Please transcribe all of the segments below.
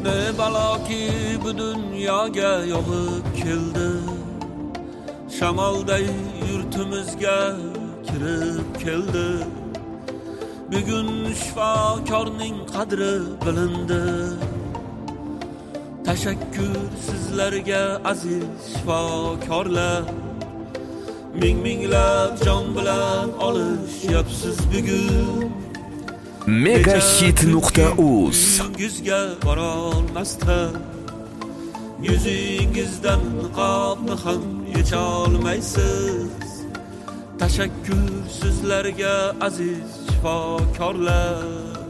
Ne baloki bu dunyoga yog'ib keldi, shamolday yurtimizga kirib keldi. Bugun shifokorning qadri bilindi. Tashakkur sizlarga aziz shifokorlar. Ming-minglab jon bilan olishyapsiz bugun. Megahit.uz Yuzingizga borolmasdan, yuzingizdan niqobni ham yecholmaysiz. Tashakkur sizlarga aziz shifokorlar.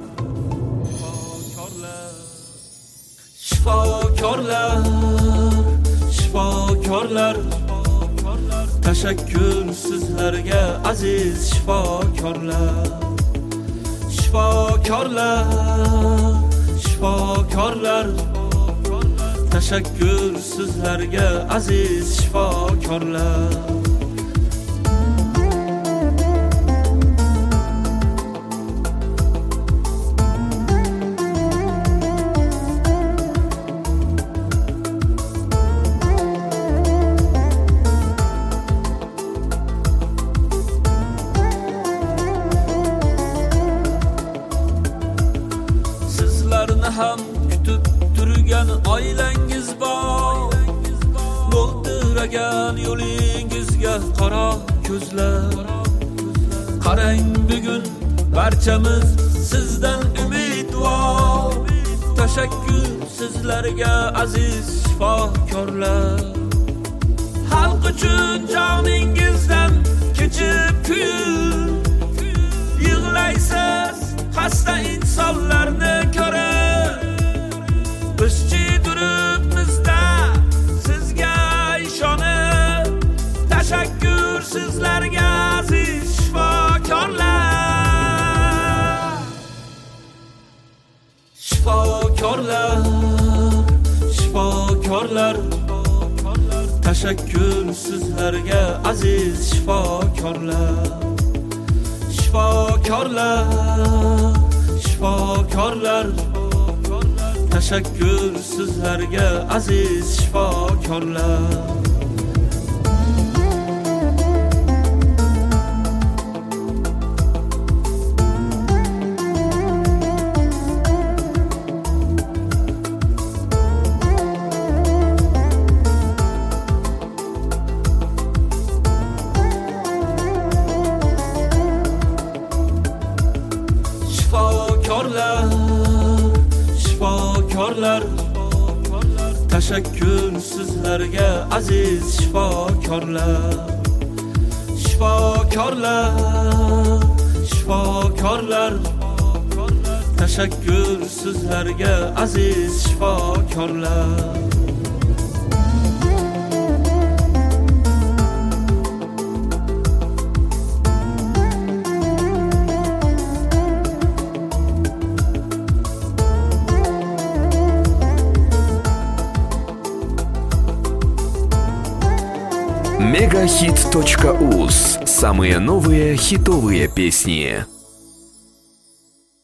Shifokorlar, shifokorlar, tashakkur sizlarga aziz shifokorlar. Shifokorlar, shifokorlar, tashakkur sizlarga aziz shifokorlar. Ham kutib turgan oilangiz bor, mo'ldiragan yo'lingizga qaro ko'zlar. Qarang, bugun barchamiz sizdan umidvor. Tashakkur sizlarga aziz shifokorlar. Xalq uchun joningizdan kechib kuyib yig'laysiz xasta insonlarni ko'rib. Bizchi turibmizda sizga ishonib. Tashakkur sizlarga aziz shifokorlar. Shifokorlar, shifokorlar, tashakkur sizlarga aziz shifokorlar. Shifokorlar, shifokorlar, tashakkur sizlarga aziz shifokorlar. Shifokorlar, shifokorlar, tashakkur sizlarga aziz shifokorlar. Shifokorlar, shifokorlar, tashakkur sizlarga aziz shifokorlar. Megahit.uz. Самые новые хитовые песни.